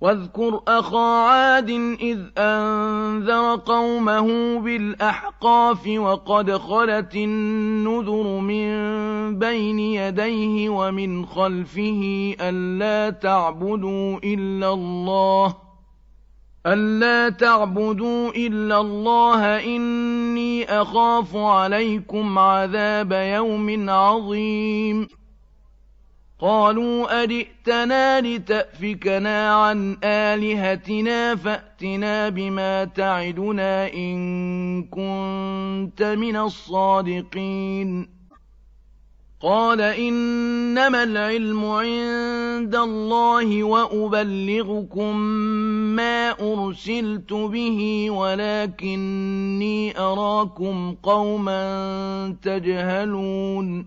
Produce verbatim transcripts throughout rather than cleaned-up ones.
واذكر أخا عاد إذ أنذر قومه بالأحقاف وقد خلت النذر من بين يديه ومن خلفه ألا تعبدوا إلا الله ألا تعبدوا إلا الله إني أخاف عليكم عذاب يوم عظيم قالوا أجئتنا لتأفكنا عن آلهتنا فأتنا بما تعدنا إن كنت من الصادقين قال إنما العلم عند الله وأبلغكم ما أرسلت به ولكني أراكم قوما تجهلون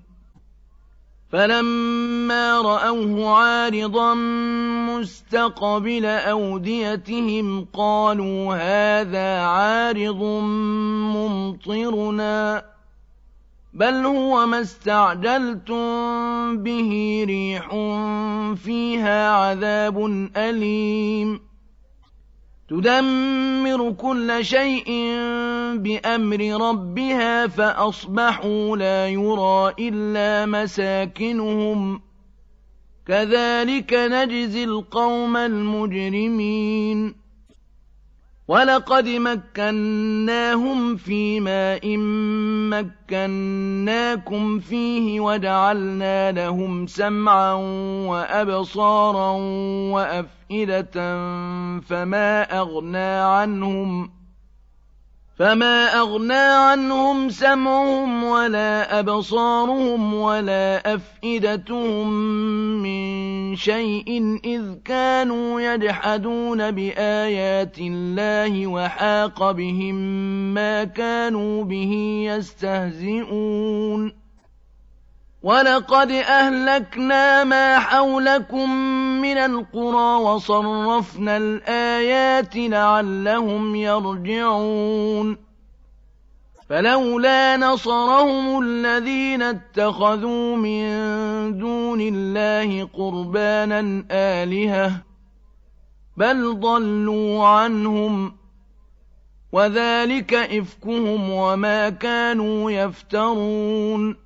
فلما رأوه عارضا مستقبل أوديتهم قالوا هذا عارض ممطرنا بل هو ما استعجلتم به ريح فيها عذاب أليم تدمر كل شيء بأمر ربها فأصبحوا لا يرى إلا مساكنهم كذلك نجزي القوم المجرمين ولقد مكناهم في ماء مكناكم فيه وجعلنا لهم سمعا وأبصارا وأفئدة فما أغنى عنهم فما أغنى عنهم سمعهم ولا أبصارهم ولا أفئدتهم من شيء إذ كانوا يجحدون بآيات الله وحاق بهم ما كانوا به يستهزئون ولقد أهلكنا ما حولكم من القرى وصرفنا الآيات لعلهم يرجعون فلولا نصرهم الذين اتخذوا من دون الله قربانا آلهة بل ضلوا عنهم وذلك إفكهم وما كانوا يفترون